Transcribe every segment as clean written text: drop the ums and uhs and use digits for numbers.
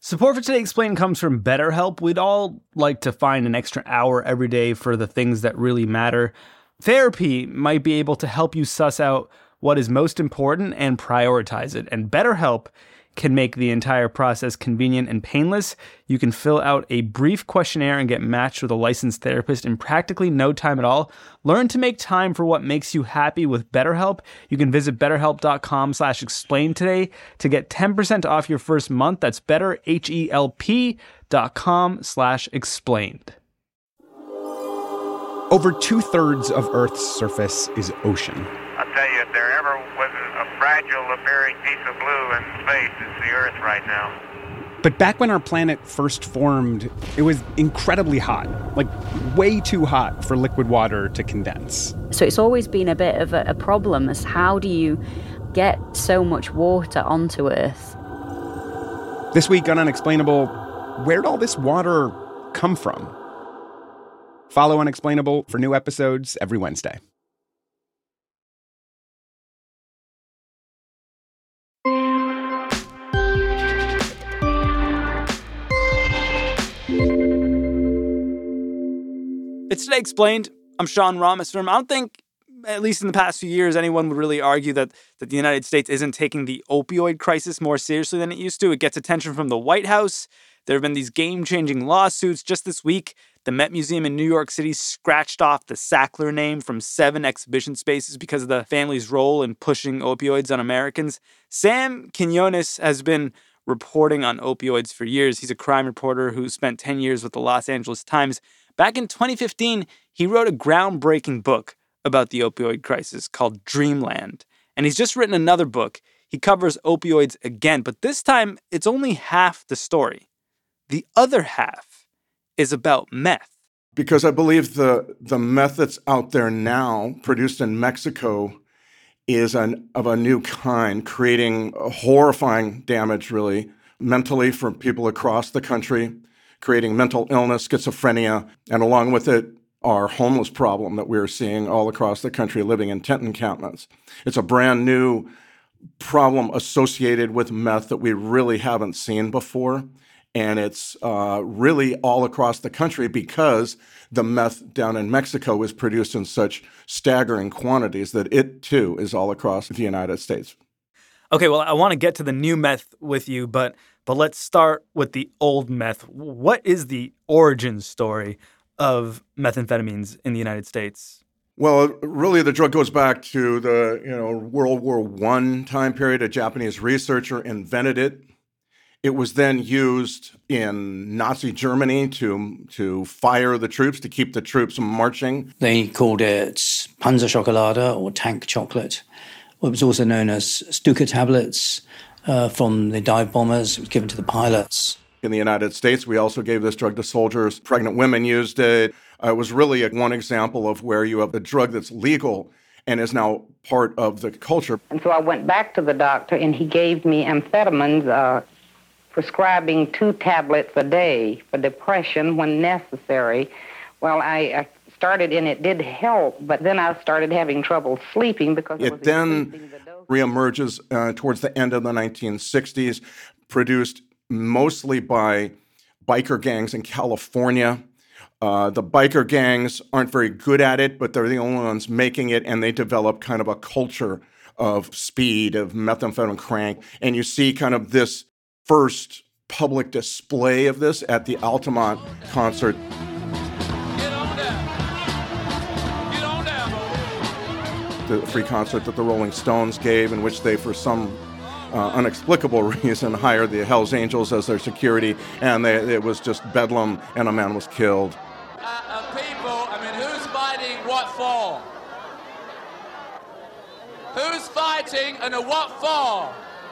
Support for Today Explained comes from BetterHelp. We'd all like to find an extra hour every day for the things that really matter. Therapy might be able to help you suss out what is most important and prioritize it. And BetterHelp can make the entire process convenient and painless. You can fill out a brief questionnaire and get matched with a licensed therapist in practically no time at all. Learn to make time for what makes you happy with BetterHelp. You can visit betterhelp.com/explain today to get 10% off your first month. That's betterhelp.com/explained. Over 2/3 of Earth's surface is ocean. I'll tell you, if there ever was a fragile appearing piece of blue in space, it's the Earth right now. But back when our planet first formed, it was incredibly hot, like way too hot for liquid water to condense. So it's always been a bit of a problem as how do you get so much water onto Earth? This week on Unexplainable, where'd all this water come from? Follow Unexplainable for new episodes every Wednesday. It's Today Explained. I'm Sean Rameswaram. I don't think, at least in the past few years, anyone would really argue that the United States isn't taking the opioid crisis more seriously than it used to. It gets attention from the White House. There have been these game-changing lawsuits. Just this week, the Met Museum in New York City scratched off the Sackler name from 7 exhibition spaces because of the family's role in pushing opioids on Americans. Sam Quinones has been reporting on opioids for years. He's a crime reporter who spent 10 years with the Los Angeles Times. Back in 2015, he wrote a groundbreaking book about the opioid crisis called Dreamland. And he's just written another book. He covers opioids again, but this time it's only half the story. The other half is about meth. Because I believe the meth that's out there now, produced in Mexico, is of a new kind, creating horrifying damage, really, mentally for people across the country, creating mental illness, schizophrenia, and along with it, our homeless problem that we're seeing all across the country living in tent encampments. It's a brand new problem associated with meth that we really haven't seen before. And it's really all across the country because the meth down in Mexico is produced in such staggering quantities that it, too, is all across the United States. Okay, well, I want to get to the new meth with you, but let's start with the old meth. What is the origin story of methamphetamines in the United States? Well, really, the drug goes back to the World War I time period. A Japanese researcher invented it. It was then used in Nazi Germany to fire the troops, to keep the troops marching. They called it Panzerschokolade or tank chocolate. It was also known as Stuka tablets from the dive bombers. It was given to the pilots. In the United States, we also gave this drug to soldiers. Pregnant women used it. It was really one example of where you have a drug that's legal and is now part of the culture. And so I went back to the doctor, and he gave me amphetamines, prescribing 2 tablets a day for depression when necessary. Well, I started, and it did help, but then I started having trouble sleeping because it then reemerges towards the end of the 1960s, produced mostly by biker gangs in California. The biker gangs aren't very good at it, but they're the only ones making it, and they develop kind of a culture of speed, of methamphetamine crank, and you see kind of this first public display of this at the Altamont concert. Get on down. Get on down. The free concert that the Rolling Stones gave, in which they, for some inexplicable reason, hired the Hells Angels as their security, and it was just bedlam, and a man was killed. Who's fighting what for? Who's fighting and what for?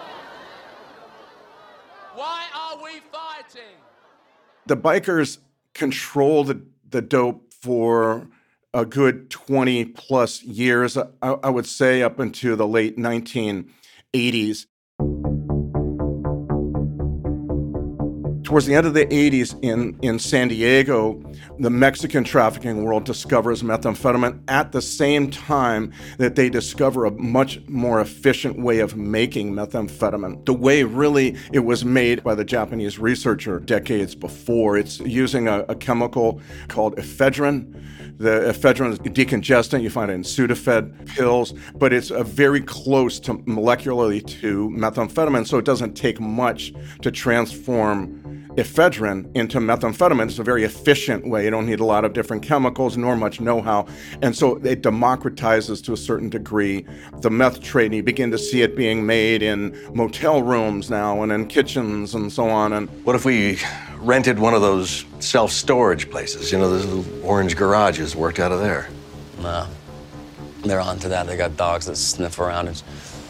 Why are we fighting? The bikers control the dope for a good 20 plus years, I would say up into the late 1980s. Towards the end of the 80s in San Diego, the Mexican trafficking world discovers methamphetamine at the same time that they discover a much more efficient way of making methamphetamine. The way really it was made by the Japanese researcher decades before. It's using a chemical called ephedrine. The ephedrine is decongestant. You find it in Sudafed pills, but it's very close to molecularly to methamphetamine, so it doesn't take much to transform ephedrine into methamphetamine. It's a very efficient way. You don't need a lot of different chemicals nor much know-how. And so it democratizes to a certain degree the meth trade. And you begin to see it being made in motel rooms now and in kitchens and so on. And what if we rented one of those self-storage places? You know, those little orange garages worked out of there. No. They're onto that. They got dogs that sniff around. It's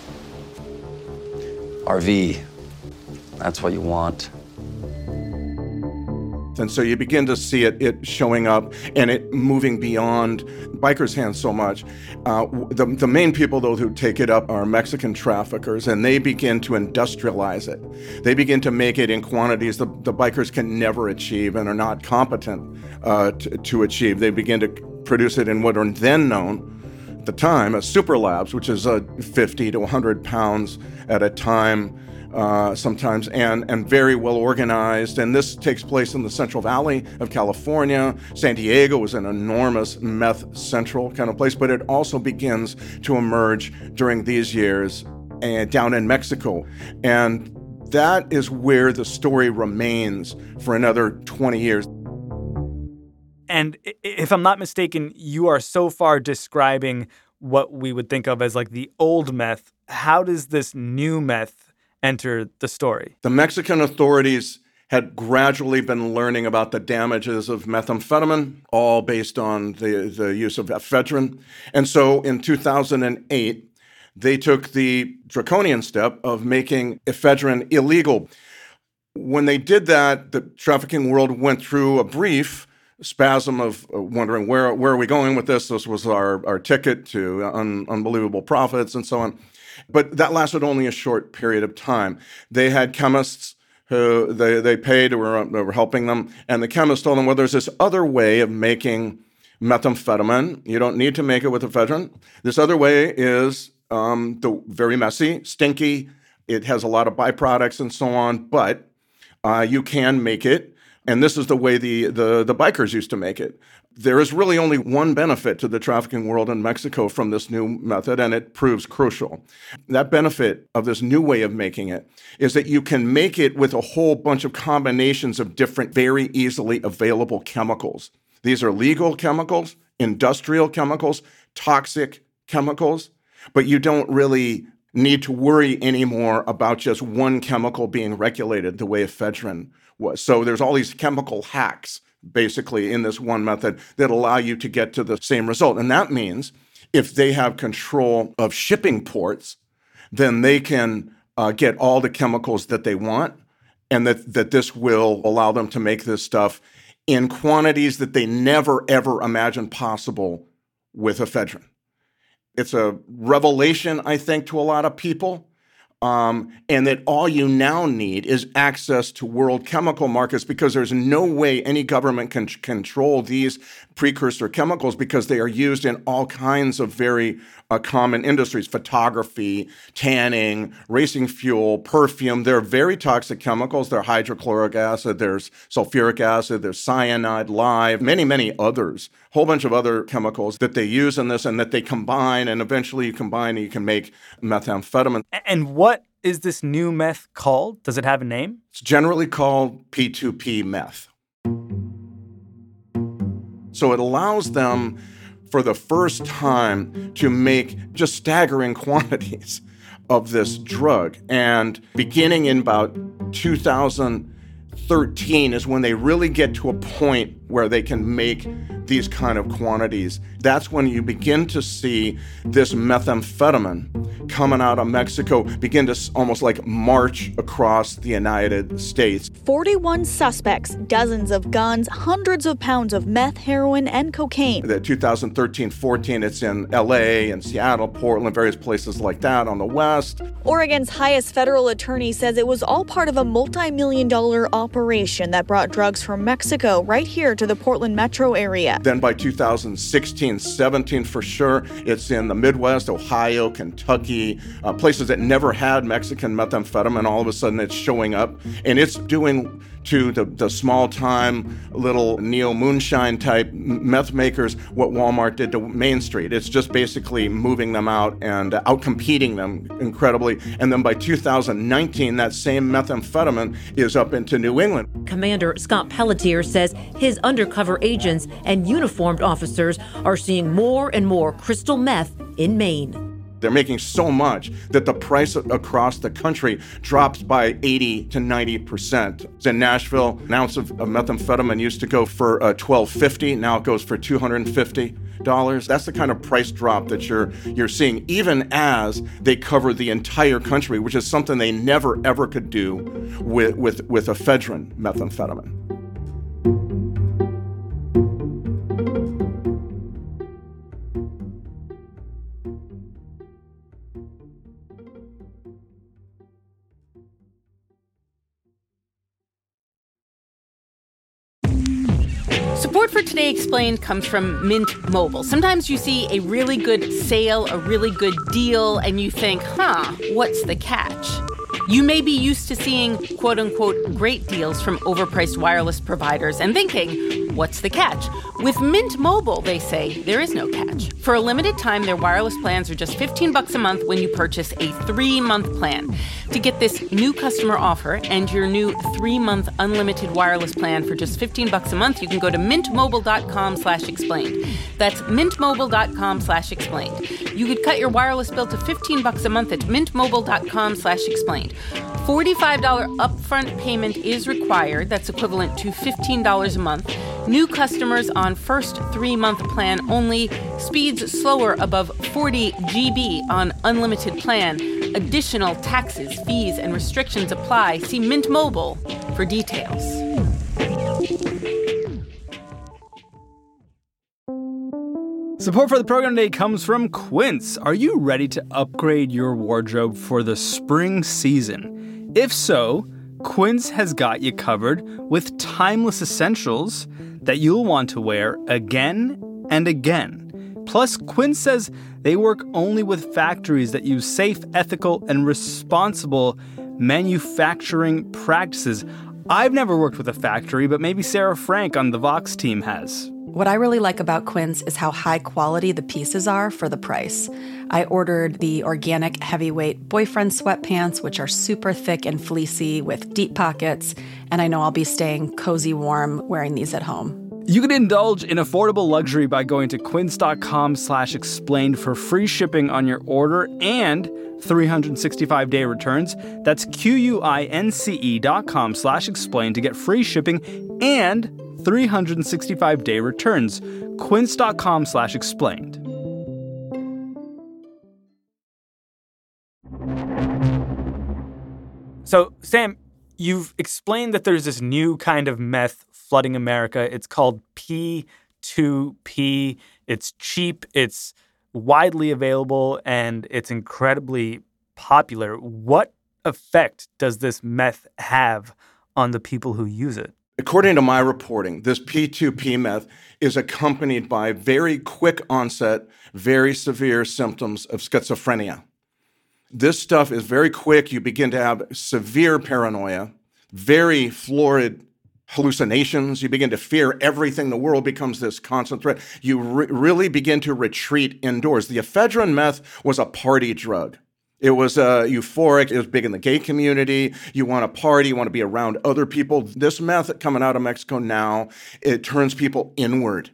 RV. That's what you want. And so you begin to see it showing up and it moving beyond bikers' hands so much. The main people, though, who take it up are Mexican traffickers, and they begin to industrialize it. They begin to make it in quantities the bikers can never achieve and are not competent to achieve. They begin to produce it in what are then known at the time as super labs, which is 50 to 100 pounds at a time. Sometimes, and very well organized. And this takes place in the Central Valley of California. San Diego is an enormous meth central kind of place, but it also begins to emerge during these years down in Mexico. And that is where the story remains for another 20 years. And if I'm not mistaken, you are so far describing what we would think of as like the old meth. How does this new meth enter the story? The Mexican authorities had gradually been learning about the damages of methamphetamine, all based on the use of ephedrine. And so in 2008, they took the draconian step of making ephedrine illegal. When they did that, the trafficking world went through a brief spasm of wondering, where are we going with this? This was our ticket to unbelievable profits and so on. But that lasted only a short period of time. They had chemists who they paid, who were helping them, and the chemists told them, well, there's this other way of making methamphetamine. You don't need to make it with ephedrine. This other way is very messy, stinky. It has a lot of byproducts and so on, but you can make it. And this is the way the bikers used to make it. There is really only one benefit to the trafficking world in Mexico from this new method, and it proves crucial. That benefit of this new way of making it is that you can make it with a whole bunch of combinations of different, very easily available chemicals. These are legal chemicals, industrial chemicals, toxic chemicals, but you don't really need to worry anymore about just one chemical being regulated the way ephedrine was. So there's all these chemical hacks basically in this one method that allow you to get to the same result. And that means if they have control of shipping ports, then they can get all the chemicals that they want, and that this will allow them to make this stuff in quantities that they never, ever imagined possible with ephedrine. It's a revelation, I think, to a lot of people. And that all you now need is access to world chemical markets, because there's no way any government can control these precursor chemicals, because they are used in all kinds of very common industries: photography, tanning, racing fuel, perfume. They're very toxic chemicals. There's hydrochloric acid, there's sulfuric acid, there's cyanide, lye, many others. Whole bunch of other chemicals that they use in this and that they combine, and eventually you combine and you can make methamphetamine. And what is this new meth called? Does it have a name? It's generally called P2P meth. So it allows them, for the first time, to make just staggering quantities of this drug. And beginning in about 2013 is when they really get to a point where they can make these kind of quantities, that's when you begin to see this methamphetamine coming out of Mexico begin to almost like march across the United States. 41 suspects, dozens of guns, hundreds of pounds of meth, heroin, and cocaine. The 2013-14, it's in L.A. and Seattle, Portland, various places like that on the west. Oregon's highest federal attorney says it was all part of a multi-million-dollar operation that brought drugs from Mexico right here to the Portland metro area. Then by 2016-17, for sure, it's in the Midwest, Ohio, Kentucky, places that never had Mexican methamphetamine. All of a sudden, it's showing up, and it's doing to the small-time little neo-moonshine type meth makers what Walmart did to Main Street. It's just basically moving them out and outcompeting them incredibly. And then by 2019, that same methamphetamine is up into New England. Commander Scott Pelletier says his undercover agents and uniformed officers are seeing more and more crystal meth in Maine. They're making so much that the price across the country drops by 80 to 90%. In Nashville, an ounce of methamphetamine used to go for $12.50. Now it goes for $250. That's the kind of price drop that you're seeing, even as they cover the entire country, which is something they never, ever could do with ephedrine methamphetamine. Support for Today Explained comes from Mint Mobile. Sometimes you see a really good sale, a really good deal, and you think, what's the catch? You may be used to seeing quote-unquote great deals from overpriced wireless providers and thinking, what's the catch? With Mint Mobile, they say, there is no catch. For a limited time, their wireless plans are just $15 a month when you purchase a 3-month plan. To get this new customer offer and your new 3-month unlimited wireless plan for just $15 a month, you can go to mintmobile.com/explained. That's mintmobile.com/explained. You could cut your wireless bill to $15 a month at mintmobile.com/explained. $45 upfront payment is required. That's equivalent to $15 a month. New customers on first 3-month plan only. Speeds slower above 40 GB on unlimited plan. Additional taxes, fees, and restrictions apply. See Mint Mobile for details. Support for the program today comes from Quince. Are you ready to upgrade your wardrobe for the spring season? If so, Quince has got you covered with timeless essentials that you'll want to wear again and again. Plus, Quince says they work only with factories that use safe, ethical, and responsible manufacturing practices. I've never worked with a factory, but maybe Sarah Frank on the Vox team has. What I really like about Quince is how high quality the pieces are for the price. I ordered the organic heavyweight boyfriend sweatpants, which are super thick and fleecy with deep pockets, and I know I'll be staying cozy warm wearing these at home. You can indulge in affordable luxury by going to quince.com/explained for free shipping on your order and 365-day returns. That's QUINCE.com/explained to get free shipping and 365-day returns. Quince.com/explained. So, Sam, you've explained that there's this new kind of meth flooding America. It's called P2P. It's cheap, it's widely available, and it's incredibly popular. What effect does this meth have on the people who use it? According to my reporting, this P2P meth is accompanied by very quick onset, very severe symptoms of schizophrenia. This stuff is very quick. You begin to have severe paranoia, very florid hallucinations. You begin to fear everything. The world becomes this constant threat. You really begin to retreat indoors. The ephedrine meth was a party drug. It was euphoric. It was big in the gay community. You want to party. You want to be around other people. This meth coming out of Mexico now, it turns people inward.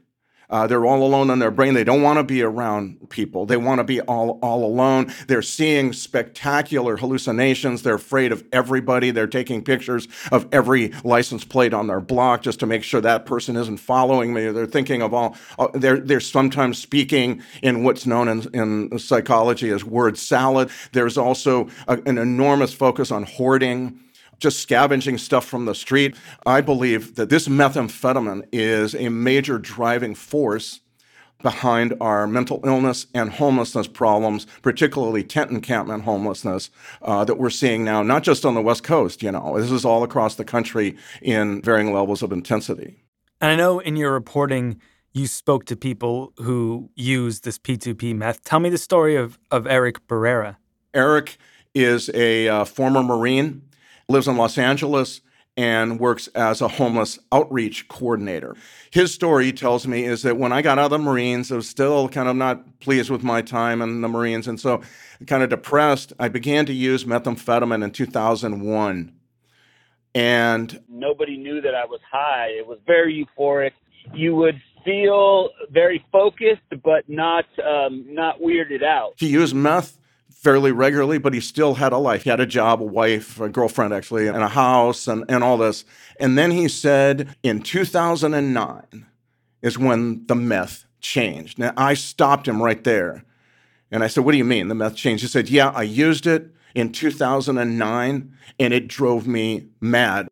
They're all alone in their brain. They don't want to be around people. They want to be all alone. They're seeing spectacular hallucinations. They're afraid of everybody. They're taking pictures of every license plate on their block just to make sure that person isn't following me. They're thinking of all. They're sometimes speaking in what's known in psychology as word salad. There's also an enormous focus on hoarding, just scavenging stuff from the street. I believe that this methamphetamine is a major driving force behind our mental illness and homelessness problems, particularly tent encampment homelessness that we're seeing now, not just on the West Coast. This is all across the country in varying levels of intensity. And I know in your reporting, you spoke to people who use this P2P meth. Tell me the story of Eric Barrera. Eric is a former Marine, lives in Los Angeles, and works as a homeless outreach coordinator. His story, he tells me, is that when I got out of the Marines, I was still kind of not pleased with my time in the Marines, and so kind of depressed. I began to use methamphetamine in 2001. And nobody knew that I was high. It was very euphoric. You would feel very focused, but not weirded out. He used meth fairly regularly, but he still had a life. He had a job, a wife, a girlfriend actually, and a house and all this. And then he said in 2009 is when the meth changed. Now, I stopped him right there. And I said, what do you mean the meth changed? He said, yeah, I used it in 2009 and it drove me mad.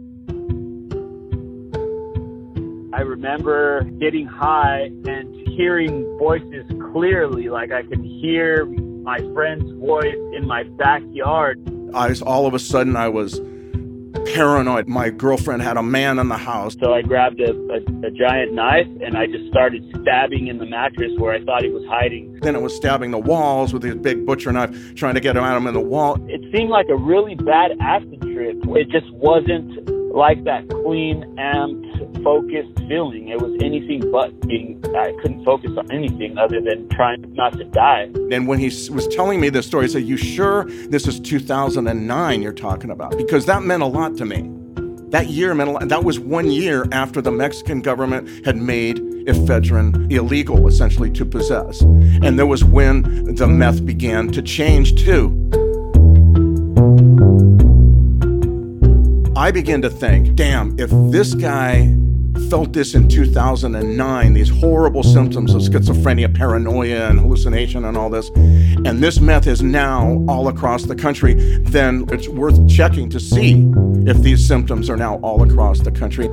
I remember getting high and hearing voices clearly, like I could hear my friend's voice in my backyard. All of a sudden, I was paranoid. My girlfriend had a man in the house. So I grabbed a giant knife and I just started stabbing in the mattress where I thought he was hiding. Then it was stabbing the walls with his big butcher knife, trying to get him at him in the wall. It seemed like a really bad acid trip. It just wasn't like that clean, amped, focused feeling. It was anything but I couldn't focus on anything other than trying not to die. And when he was telling me this story, he said, you sure this is 2009 you're talking about? Because that meant a lot to me. That year meant a lot. That was 1 year after the Mexican government had made ephedrine illegal, essentially, to possess. And that was when the meth began to change, too. I began to think, damn, if this guy felt this in 2009, these horrible symptoms of schizophrenia, paranoia, and hallucination and all this, and this meth is now all across the country, then it's worth checking to see if these symptoms are now all across the country.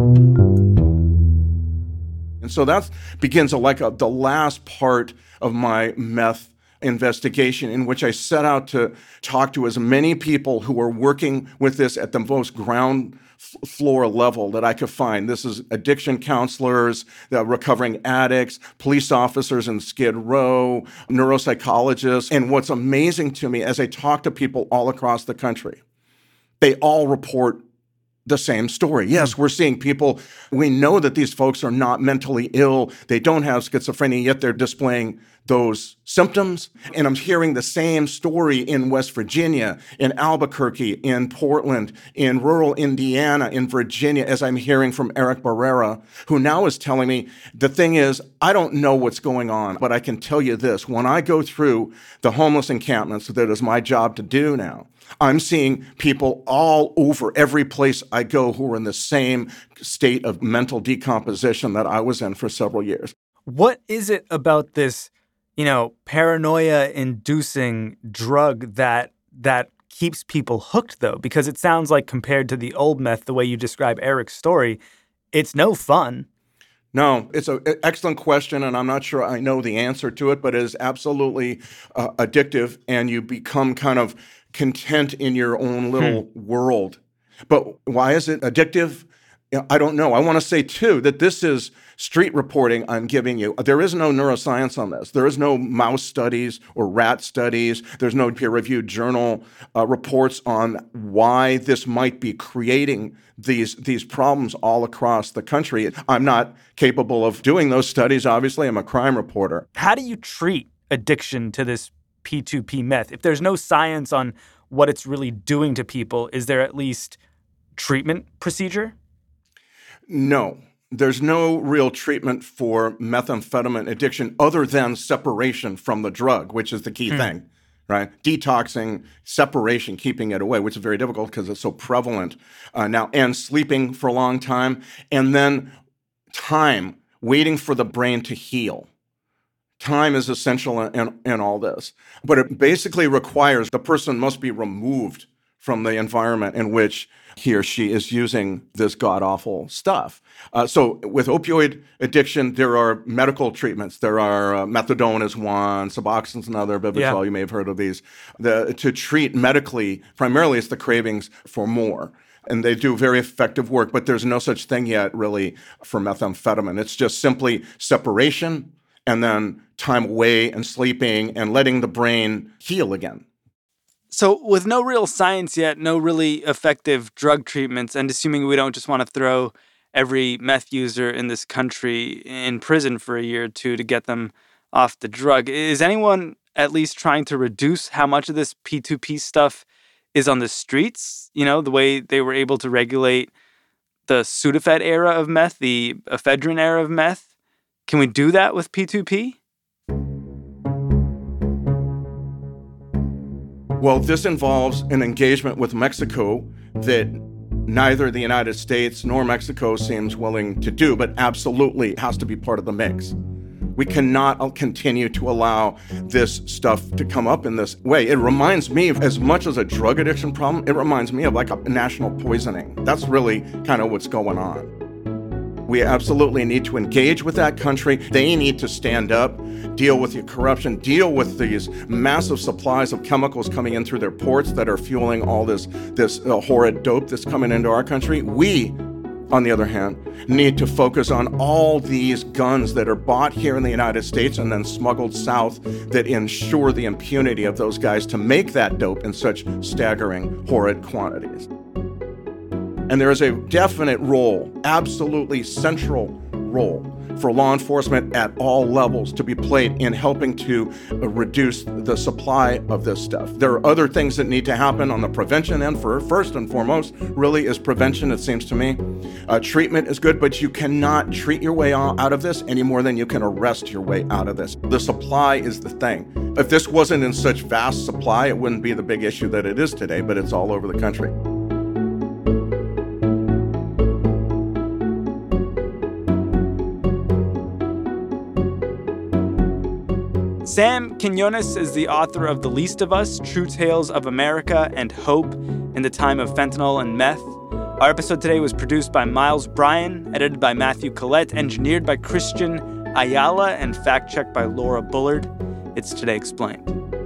And so that begins the last part of my meth investigation, in which I set out to talk to as many people who are working with this at the most ground floor level that I could find. This is addiction counselors, recovering addicts, police officers in Skid Row, neuropsychologists. And what's amazing to me as I talk to people all across the country, they all report the same story. Yes, we're seeing people, we know that these folks are not mentally ill, they don't have schizophrenia, yet they're displaying those symptoms. And I'm hearing the same story in West Virginia, in Albuquerque, in Portland, in rural Indiana, in Virginia, as I'm hearing from Eric Barrera, who now is telling me, the thing is, I don't know what's going on, but I can tell you this, when I go through the homeless encampments that is my job to do now, I'm seeing people all over every place I go who are in the same state of mental decomposition that I was in for several years. What is it about this, paranoia-inducing drug that keeps people hooked, though? Because it sounds like compared to the old meth, the way you describe Eric's story, it's no fun. No, it's an excellent question, and I'm not sure I know the answer to it, but it is absolutely addictive, and you become kind of content in your own little world. But why is it addictive? I don't know. I want to say, too, that this is street reporting I'm giving you. There is no neuroscience on this. There is no mouse studies or rat studies. There's no peer-reviewed journal reports on why this might be creating these problems all across the country. I'm not capable of doing those studies, obviously. I'm a crime reporter. How do you treat addiction to this P2P meth? If there's no science on what it's really doing to people, is there at least treatment procedure? No, there's no real treatment for methamphetamine addiction other than separation from the drug, which is the key thing, right? Detoxing, separation, keeping it away, which is very difficult because it's so prevalent now, and sleeping for a long time, and then time, waiting for the brain to heal. Time is essential in all this. But it basically requires the person must be removed from the environment in which he or she is using this god-awful stuff. So with opioid addiction, there are medical treatments. There are methadone is one, Suboxone's another, Vivitrol, you may have heard of these. To treat medically, primarily it's the cravings for more. And they do very effective work, but there's no such thing yet really for methamphetamine. It's just simply separation and then time away and sleeping and letting the brain heal again. So with no real science yet, no really effective drug treatments, and assuming we don't just want to throw every meth user in this country in prison for a year or two to get them off the drug, is anyone at least trying to reduce how much of this P2P stuff is on the streets? You know, the way they were able to regulate the Sudafed era of meth, the ephedrine era of meth. Can we do that with P2P? Well, this involves an engagement with Mexico that neither the United States nor Mexico seems willing to do, but absolutely has to be part of the mix. We cannot continue to allow this stuff to come up in this way. It reminds me, as much as a drug addiction problem, it reminds me of like a national poisoning. That's really kind of what's going on. We absolutely need to engage with that country. They need to stand up, deal with the corruption, deal with these massive supplies of chemicals coming in through their ports that are fueling all this horrid dope that's coming into our country. We, on the other hand, need to focus on all these guns that are bought here in the United States and then smuggled south that ensure the impunity of those guys to make that dope in such staggering, horrid quantities. And there is a definite role, absolutely central role, for law enforcement at all levels to be played in helping to reduce the supply of this stuff. There are other things that need to happen on the prevention end. First and foremost, really, is prevention, it seems to me. Treatment is good, but you cannot treat your way out of this any more than you can arrest your way out of this. The supply is the thing. If this wasn't in such vast supply, it wouldn't be the big issue that it is today, but it's all over the country. Sam Quinones is the author of The Least of Us, True Tales of America and Hope in the Time of Fentanyl and Meth. Our episode today was produced by Miles Bryan, edited by Matthew Collette, engineered by Christian Ayala, and fact-checked by Laura Bullard. It's Today Explained.